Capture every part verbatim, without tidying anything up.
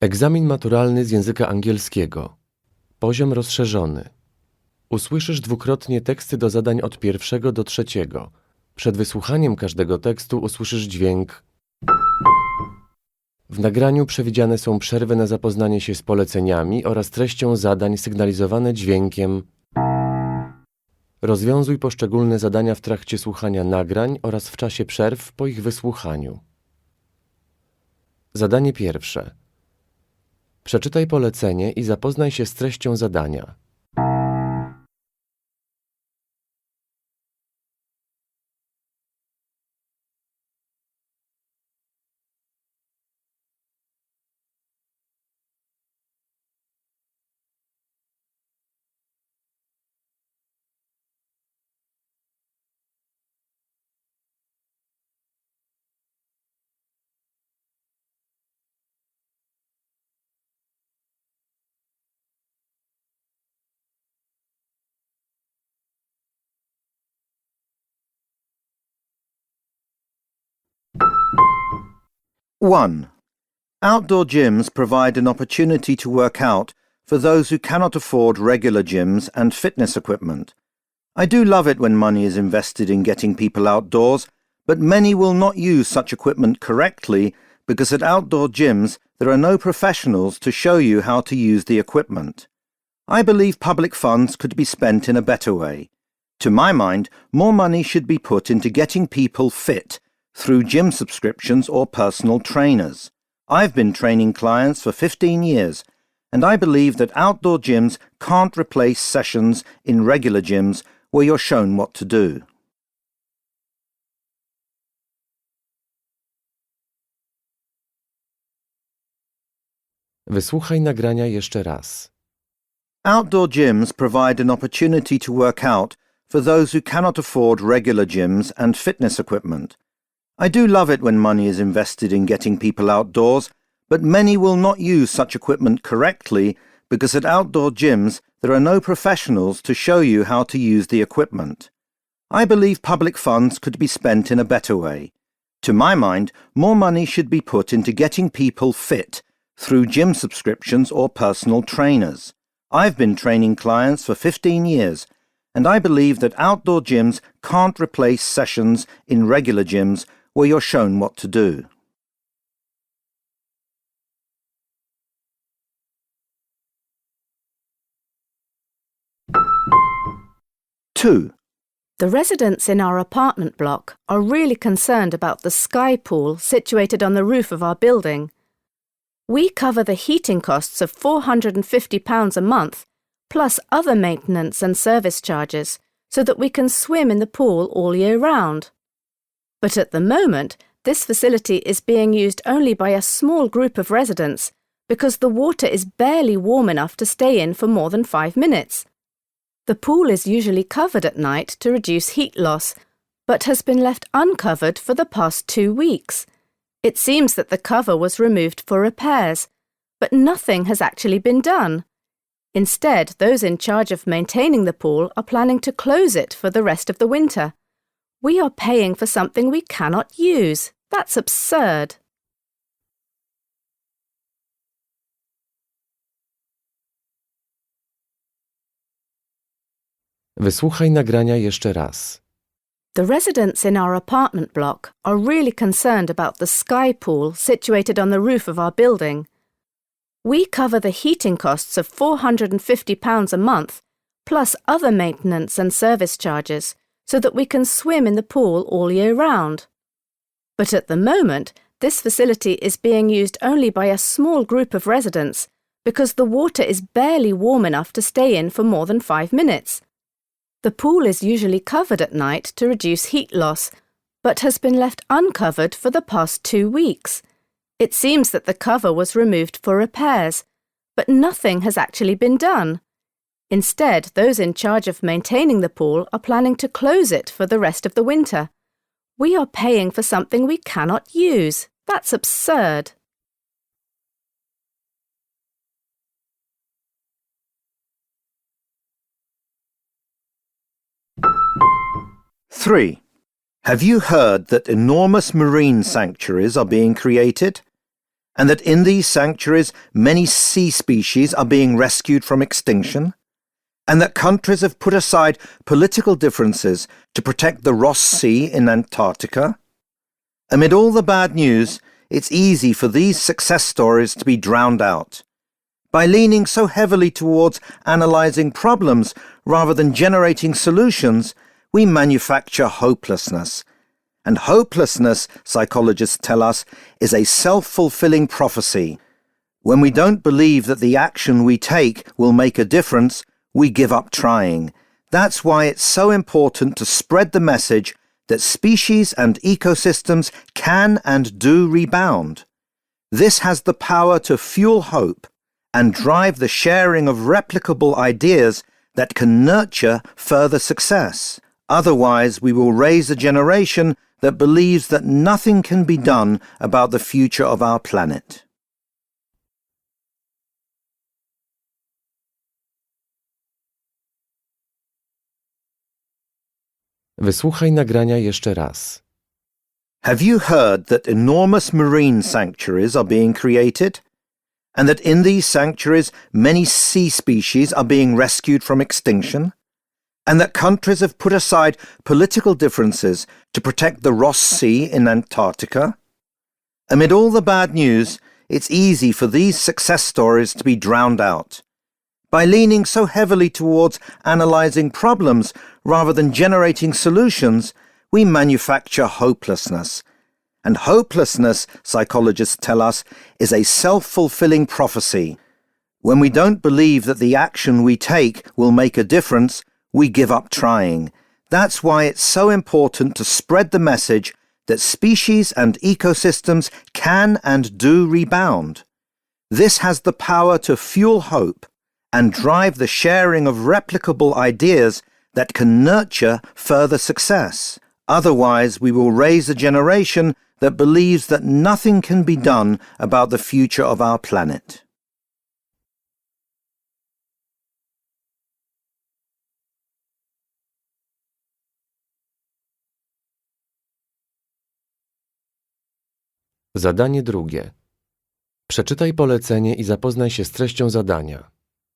Egzamin maturalny z języka angielskiego. Poziom rozszerzony. Usłyszysz dwukrotnie teksty do zadań od pierwszego do trzeciego. Przed wysłuchaniem każdego tekstu usłyszysz dźwięk. W nagraniu przewidziane są przerwy na zapoznanie się z poleceniami oraz treścią zadań sygnalizowane dźwiękiem. Rozwiązuj poszczególne zadania w trakcie słuchania nagrań oraz w czasie przerw po ich wysłuchaniu. Zadanie pierwsze. Przeczytaj polecenie i zapoznaj się z treścią zadania. one. Outdoor gyms provide an opportunity to work out for those who cannot afford regular gyms and fitness equipment. I do love it when money is invested in getting people outdoors, but many will not use such equipment correctly because at outdoor gyms there are no professionals to show you how to use the equipment. I believe public funds could be spent in a better way. To my mind, more money should be put into getting people fit through gym subscriptions or personal trainers. I've been training clients for fifteen years, and I believe that outdoor gyms can't replace sessions in regular gyms where you're shown what to do. Wysłuchaj nagrania jeszcze raz. Outdoor gyms provide an opportunity to work out for those who cannot afford regular gyms and fitness equipment. I do love it when money is invested in getting people outdoors, but many will not use such equipment correctly because at outdoor gyms there are no professionals to show you how to use the equipment. I believe public funds could be spent in a better way. To my mind, more money should be put into getting people fit through gym subscriptions or personal trainers. I've been training clients for fifteen years, and I believe that outdoor gyms can't replace sessions in regular gyms where you're shown what to do. two. The residents in our apartment block are really concerned about the sky pool situated on the roof of our building. We cover the heating costs of four hundred fifty pounds a month, plus other maintenance and service charges, so that we can swim in the pool all year round. But at the moment, this facility is being used only by a small group of residents because the water is barely warm enough to stay in for more than five minutes. The pool is usually covered at night to reduce heat loss, but has been left uncovered for the past two weeks. It seems that the cover was removed for repairs, but nothing has actually been done. Instead, those in charge of maintaining the pool are planning to close it for the rest of the winter. We are paying for something we cannot use. That's absurd. Wysłuchaj nagrania jeszcze raz. The residents in our apartment block are really concerned about the sky pool situated on the roof of our building. We cover the heating costs of four hundred fifty pounds a month, plus other maintenance and service charges, so that we can swim in the pool all year round. But at the moment, this facility is being used only by a small group of residents because the water is barely warm enough to stay in for more than five minutes. The pool is usually covered at night to reduce heat loss, but has been left uncovered for the past two weeks. It seems that the cover was removed for repairs, but nothing has actually been done. Instead, those in charge of maintaining the pool are planning to close it for the rest of the winter. We are paying for something we cannot use. That's absurd. three. Have you heard that enormous marine sanctuaries are being created? and that in these sanctuaries many sea species are being rescued from extinction, and that countries have put aside political differences to protect the Ross Sea in Antarctica? Amid all the bad news, it's easy for these success stories to be drowned out. By leaning so heavily towards analysing problems rather than generating solutions, we manufacture hopelessness. And hopelessness, psychologists tell us, is a self-fulfilling prophecy. When we don't believe that the action we take will make a difference, we give up trying. That's why it's so important to spread the message that species and ecosystems can and do rebound. This has the power to fuel hope and drive the sharing of replicable ideas that can nurture further success. Otherwise, we will raise a generation that believes that nothing can be done about the future of our planet. Wysłuchaj nagrania jeszcze raz. Have you heard that enormous marine sanctuaries are being created? And that in these sanctuaries many sea species are being rescued from extinction? And that countries have put aside political differences to protect the Ross Sea in Antarctica? Amid all the bad news, it's easy for these success stories to be drowned out. By leaning so heavily towards analysing problems rather than generating solutions, we manufacture hopelessness. And hopelessness, psychologists tell us, is a self-fulfilling prophecy. When we don't believe that the action we take will make a difference, we give up trying. That's why it's so important to spread the message that species and ecosystems can and do rebound. This has the power to fuel hope and drive the sharing of replicable ideas that can nurture further success. Otherwise, we will raise a generation that believes that nothing can be done about the future of our planet. Zadanie drugie. Przeczytaj polecenie i zapoznaj się z treścią zadania.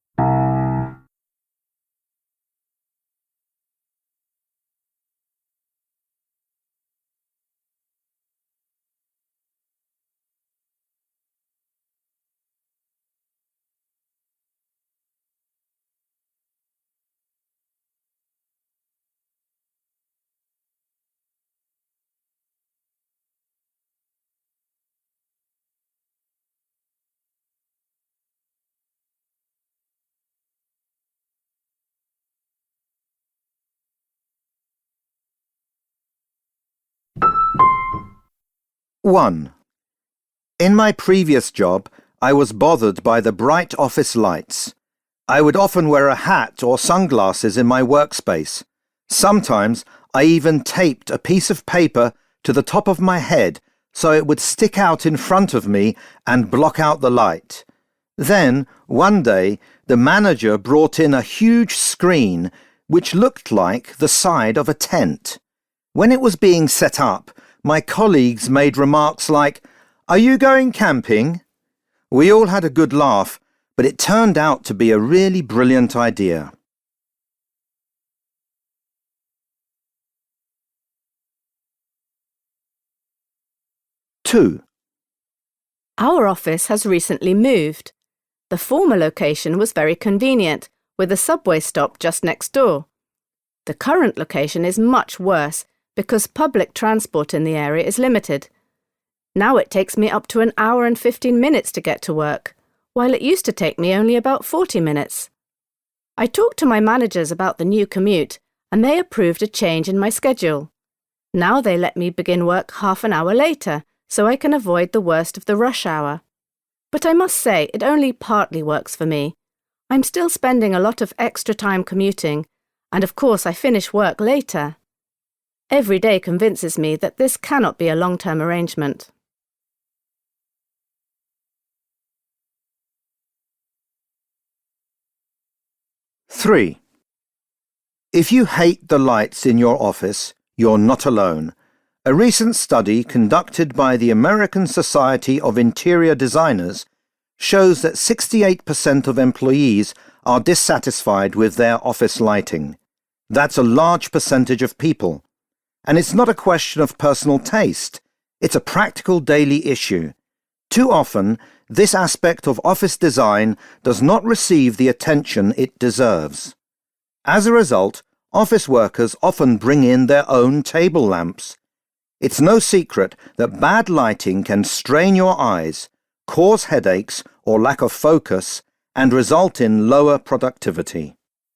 one. In my previous job, I was bothered by the bright office lights. I would often wear a hat or sunglasses in my workspace. Sometimes I even taped a piece of paper to the top of my head so it would stick out in front of me and block out the light. Then, one day, the manager brought in a huge screen which looked like the side of a tent. When it was being set up, my colleagues made remarks like, "Are you going camping?" We all had a good laugh, but it turned out to be a really brilliant idea. two. Our office has recently moved. The former location was very convenient, with a subway stop just next door. The current location is much worse because public transport in the area is limited. Now it takes me up to an hour and fifteen minutes to get to work, while it used to take me only about forty minutes. I talked to my managers about the new commute, and they approved a change in my schedule. Now they let me begin work half an hour later, so I can avoid the worst of the rush hour. But I must say, it only partly works for me. I'm still spending a lot of extra time commuting, and of course I finish work later. Every day convinces me that this cannot be a long-term arrangement. three. If you hate the lights in your office, you're not alone. A recent study conducted by the American Society of Interior Designers shows that sixty-eight percent of employees are dissatisfied with their office lighting. That's a large percentage of people. And it's not a question of personal taste. It's a practical daily issue. Too often, this aspect of office design does not receive the attention it deserves. As a result, office workers often bring in their own table lamps. It's no secret that bad lighting can strain your eyes, cause headaches or lack of focus, and result in lower productivity.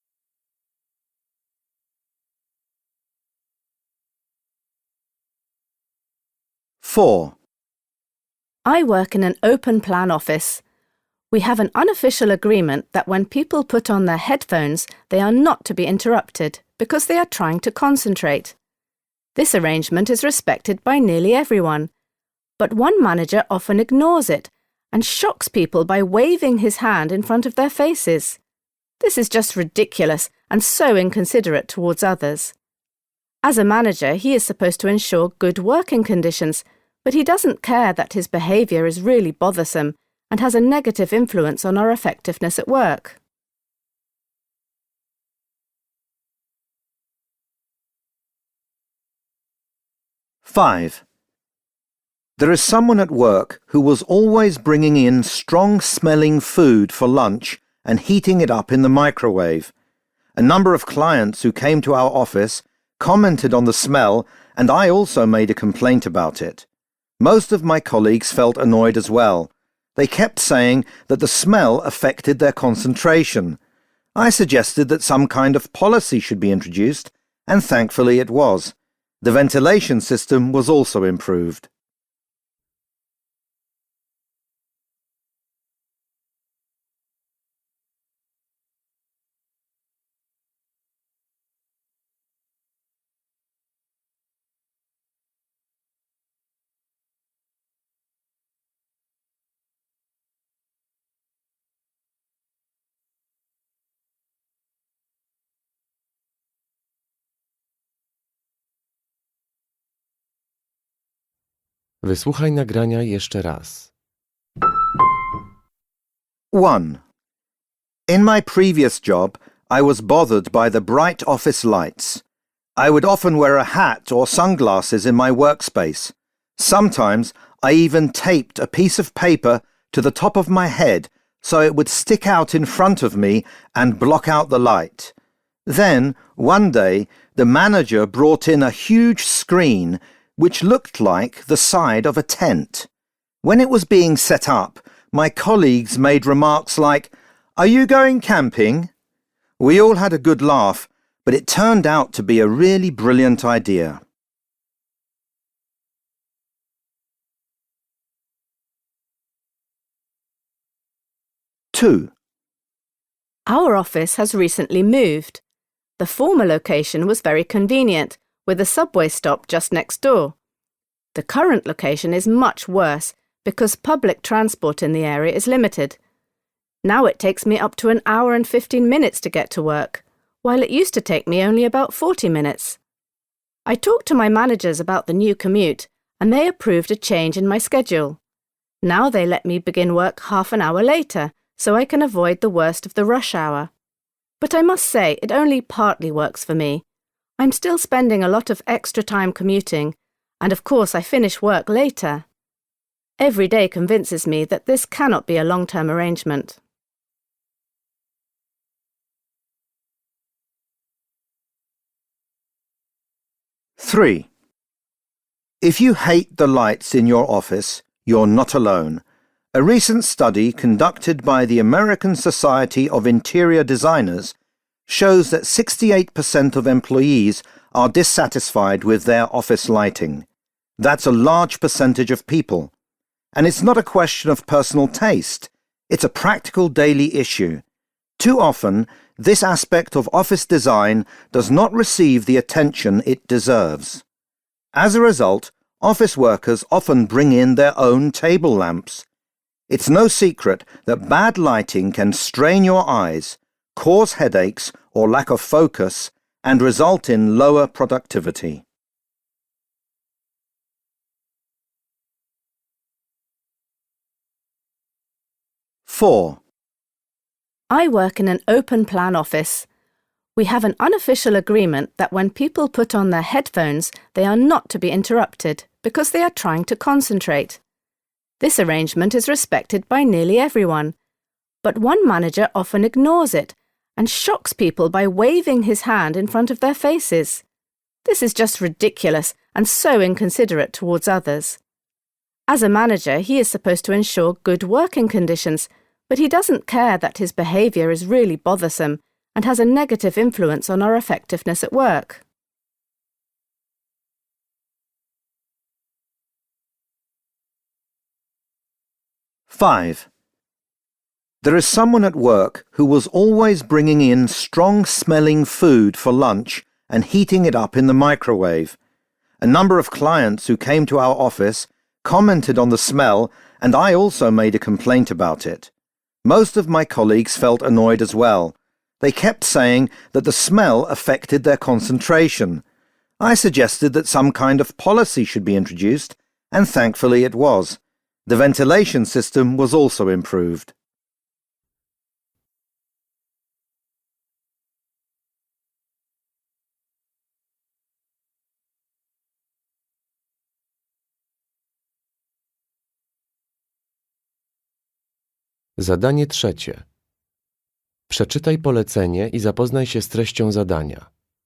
four. I work in an open plan office. We have an unofficial agreement that when people put on their headphones, they are not to be interrupted because they are trying to concentrate. This arrangement is respected by nearly everyone, but one manager often ignores it and shocks people by waving his hand in front of their faces. This is just ridiculous and so inconsiderate towards others. As a manager, he is supposed to ensure good working conditions, but he doesn't care that his behaviour is really bothersome and has a negative influence on our effectiveness at work. five. There is someone at work who was always bringing in strong-smelling food for lunch and heating it up in the microwave. A number of clients who came to our office commented on the smell, and I also made a complaint about it. Most of my colleagues felt annoyed as well. They kept saying that the smell affected their concentration. I suggested that some kind of policy should be introduced, and thankfully it was. The ventilation system was also improved. Wysłuchaj nagrania jeszcze raz. one. In my previous job, I was bothered by the bright office lights. I would often wear a hat or sunglasses in my workspace. Sometimes I even taped a piece of paper to the top of my head so it would stick out in front of me and block out the light. Then, one day, the manager brought in a huge screen which looked like the side of a tent. When it was being set up, my colleagues made remarks like, "Are you going camping?" We all had a good laugh, but it turned out to be a really brilliant idea. two. Our office has recently moved. The former location was very convenient, with a subway stop just next door. The current location is much worse because public transport in the area is limited. Now it takes me up to an hour and fifteen minutes to get to work, while it used to take me only about forty minutes. I talked to my managers about the new commute, and they approved a change in my schedule. Now they let me begin work half an hour later, so I can avoid the worst of the rush hour. But I must say it only partly works for me. I'm still spending a lot of extra time commuting, and of course I finish work later. Every day convinces me that this cannot be a long-term arrangement. three. If you hate the lights in your office, you're not alone. A recent study conducted by the American Society of Interior Designers shows that sixty-eight percent of employees are dissatisfied with their office lighting. That's a large percentage of people. And it's not a question of personal taste. It's a practical daily issue. Too often, this aspect of office design does not receive the attention it deserves. As a result, office workers often bring in their own table lamps. It's no secret that bad lighting can strain your eyes, cause headaches or lack of focus, and result in lower productivity. four. I work in an open plan office. We have an unofficial agreement that when people put on their headphones, they are not to be interrupted because they are trying to concentrate. This arrangement is respected by nearly everyone, but one manager often ignores it and shocks people by waving his hand in front of their faces. This is just ridiculous and so inconsiderate towards others. As a manager, he is supposed to ensure good working conditions, but he doesn't care that his behaviour is really bothersome and has a negative influence on our effectiveness at work. five. There is someone at work who was always bringing in strong-smelling food for lunch and heating it up in the microwave. A number of clients who came to our office commented on the smell, and I also made a complaint about it. Most of my colleagues felt annoyed as well. They kept saying that the smell affected their concentration. I suggested that some kind of policy should be introduced, and thankfully it was. The ventilation system was also improved. Zadanie trzecie. Przeczytaj polecenie i zapoznaj się z treścią zadania.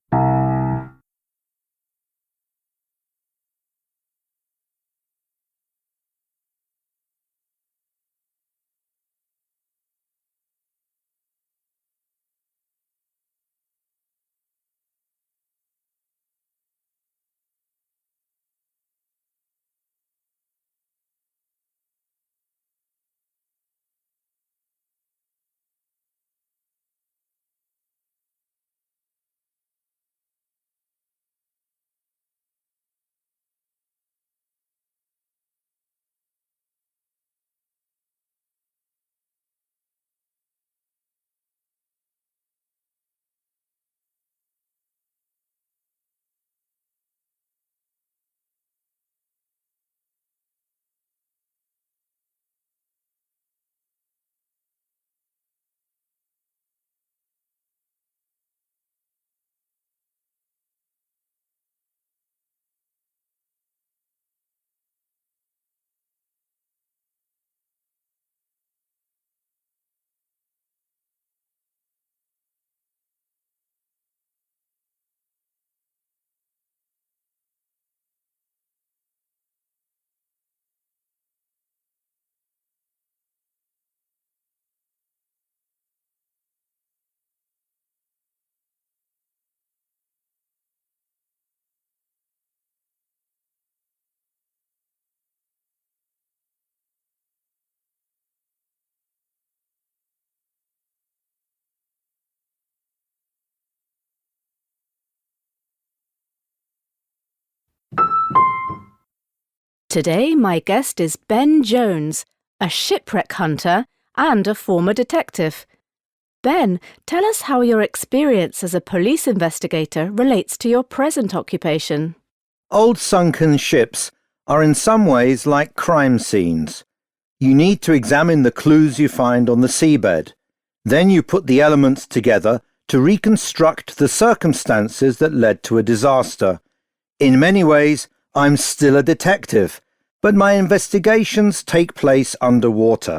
Today my guest is Ben Jones, a shipwreck hunter and a former detective. Ben, tell us how your experience as a police investigator relates to your present occupation. Old sunken ships are in some ways like crime scenes. You need to examine the clues you find on the seabed. Then you put the elements together to reconstruct the circumstances that led to a disaster. In many ways, I'm still a detective, but my investigations take place underwater.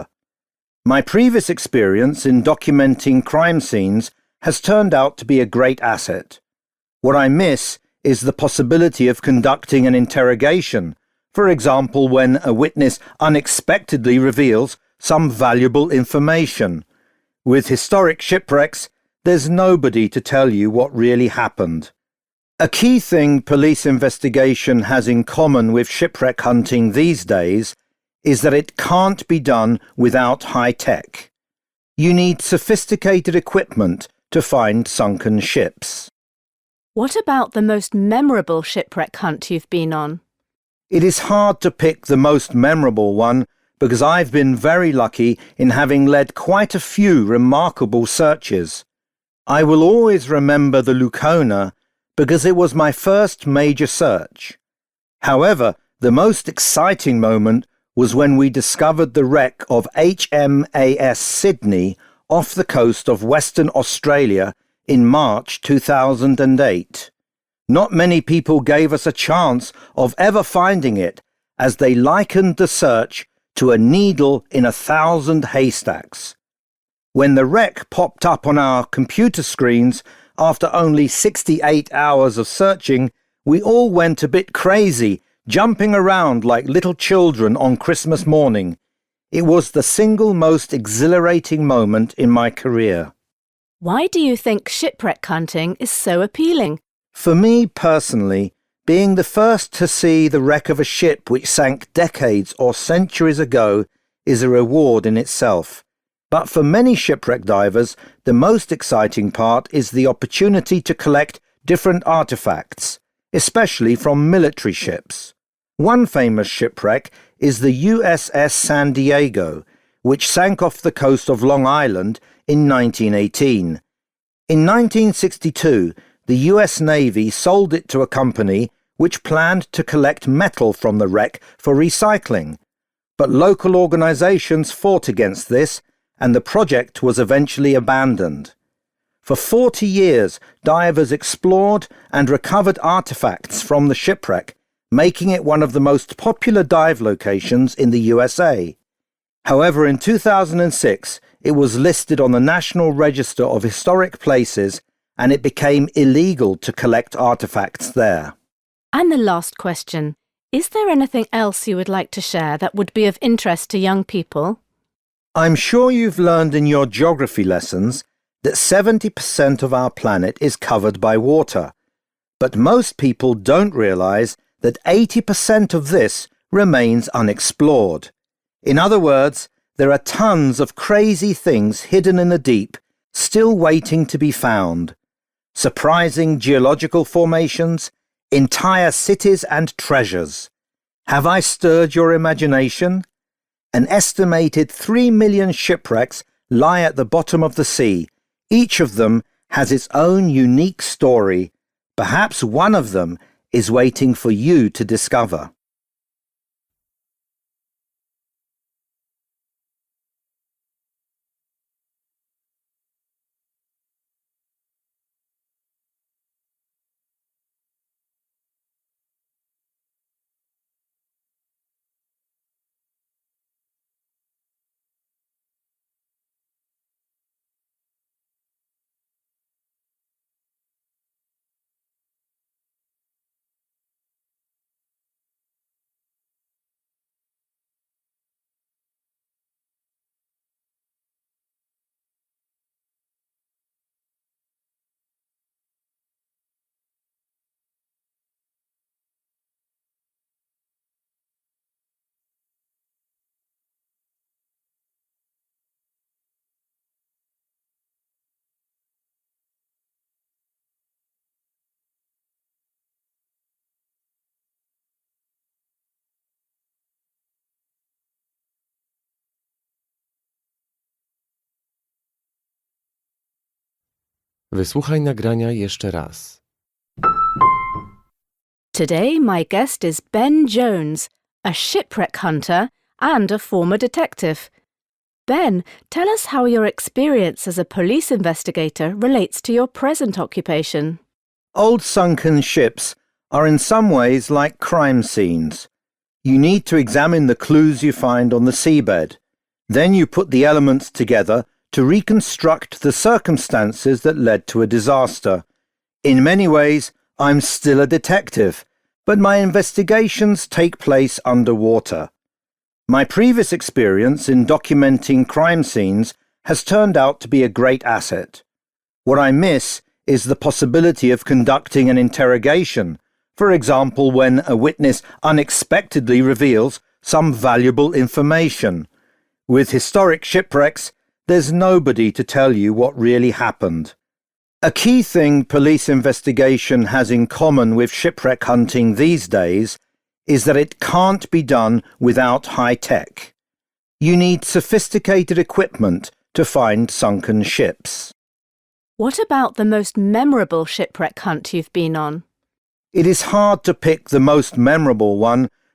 My previous experience in documenting crime scenes has turned out to be a great asset. What I miss is the possibility of conducting an interrogation, for example when a witness unexpectedly reveals some valuable information. With historic shipwrecks, there's nobody to tell you what really happened. A key thing police investigation has in common with shipwreck hunting these days is that it can't be done without high tech. You need sophisticated equipment to find sunken ships. What about the most memorable shipwreck hunt you've been on? It is hard to pick the most memorable one because I've been very lucky in having led quite a few remarkable searches. I will always remember the Lucona because it was my first major search. However, the most exciting moment was when we discovered the wreck of H M A S Sydney off the coast of Western Australia in March two thousand eight. Not many people gave us a chance of ever finding it, as they likened the search to a needle in a thousand haystacks. When the wreck popped up on our computer screens after only sixty-eight hours of searching, we all went a bit crazy, jumping around like little children on Christmas morning. It was the single most exhilarating moment in my career. Why do you think shipwreck hunting is so appealing? For me personally, being the first to see the wreck of a ship which sank decades or centuries ago is a reward in itself. But for many shipwreck divers, the most exciting part is the opportunity to collect different artifacts, especially from military ships. One famous shipwreck is the U S S San Diego, which sank off the coast of Long Island in nineteen eighteen. In nineteen sixty-two, the U S Navy sold it to a company which planned to collect metal from the wreck for recycling. But local organizations fought against this, and the project was eventually abandoned. For forty years, divers explored and recovered artifacts from the shipwreck, making it one of the most popular dive locations in the U S A. However, in two thousand six, it was listed on the National Register of Historic Places, and it became illegal to collect artifacts there. And the last question, is there anything else you would like to share that would be of interest to young people? I'm sure you've learned in your geography lessons that seventy percent of our planet is covered by water. But most people don't realize that eighty percent of this remains unexplored. In other words, there are tons of crazy things hidden in the deep, still waiting to be found. Surprising geological formations, entire cities and treasures. Have I stirred your imagination? An estimated three million shipwrecks lie at the bottom of the sea. Each of them has its own unique story. Perhaps one of them is waiting for you to discover. Wysłuchaj nagrania jeszcze raz. Today my guest is Ben Jones, a shipwreck hunter and a former detective. Ben, tell us how your experience as a police investigator relates to your present occupation. Old sunken ships are in some ways like crime scenes. You need to examine the clues you find on the seabed. Then you put the elements together to reconstruct the circumstances that led to a disaster. In many ways, I'm still a detective, but my investigations take place underwater. My previous experience in documenting crime scenes has turned out to be a great asset. What I miss is the possibility of conducting an interrogation, for example, when a witness unexpectedly reveals some valuable information. With historic shipwrecks, there's nobody to tell you what really happened. A key thing police investigation has in common with shipwreck hunting these days is that it can't be done without high tech. You need sophisticated equipment to find sunken ships. What about the most memorable shipwreck hunt you've been on? It is hard to pick the most memorable one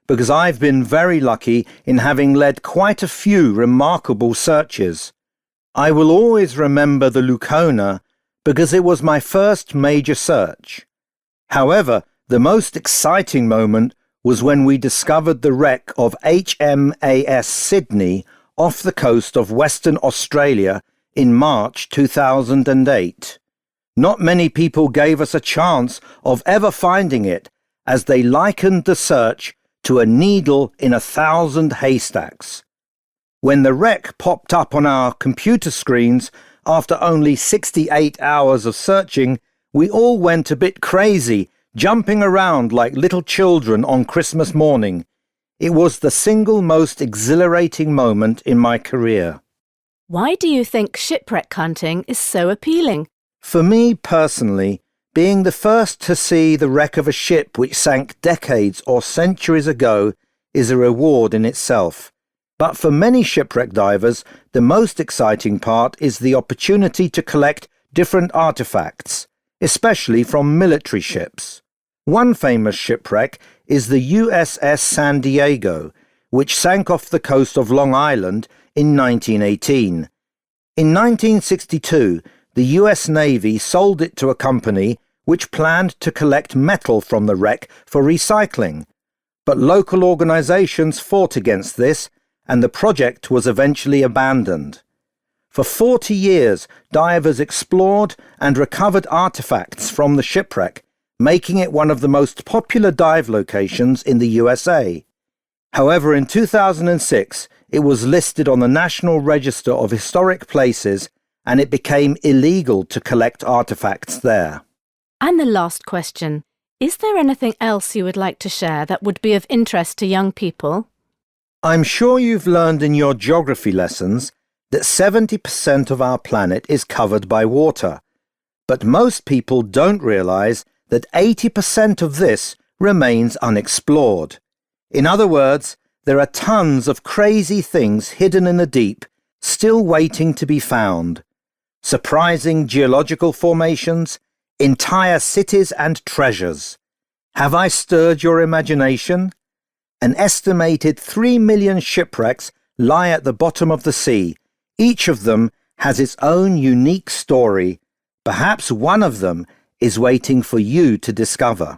because I've been very lucky in having led quite a few remarkable searches. I will always remember the Lucona because it was my first major search. However, the most exciting moment was when we discovered the wreck of H M A S Sydney off the coast of Western Australia in March two thousand eight. Not many people gave us a chance of ever finding it, as they likened the search to a needle in a thousand haystacks. When the wreck popped up on our computer screens after only sixty-eight hours of searching, we all went a bit crazy, jumping around like little children on Christmas morning. It was the single most exhilarating moment in my career. Why do you think shipwreck hunting is so appealing? For me personally, being the first to see the wreck of a ship which sank decades or centuries ago is a reward in itself. But for many shipwreck divers, the most exciting part is the opportunity to collect different artifacts, especially from military ships. One famous shipwreck is the U S S San Diego, which sank off the coast of Long Island in nineteen eighteen. In nineteen sixty-two, the U S Navy sold it to a company which planned to collect metal from the wreck for recycling. But local organizations fought against this, and the project was eventually abandoned. For forty years, divers explored and recovered artifacts from the shipwreck, making it one of the most popular dive locations in the U S A. However, in two thousand six, it was listed on the National Register of Historic Places, and it became illegal to collect artifacts there. And the last question, is there anything else you would like to share that would be of interest to young people? I'm sure you've learned in your geography lessons that seventy percent of our planet is covered by water, but most people don't realize that eighty percent of this remains unexplored. In other words, there are tons of crazy things hidden in the deep, still waiting to be found. Surprising geological formations, entire cities and treasures. Have I stirred your imagination? An estimated three million shipwrecks lie at the bottom of the sea. Each of them has its own unique story. Perhaps one of them is waiting for you to discover.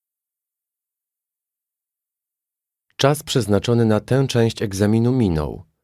Czas przeznaczony na tę część egzaminu minął.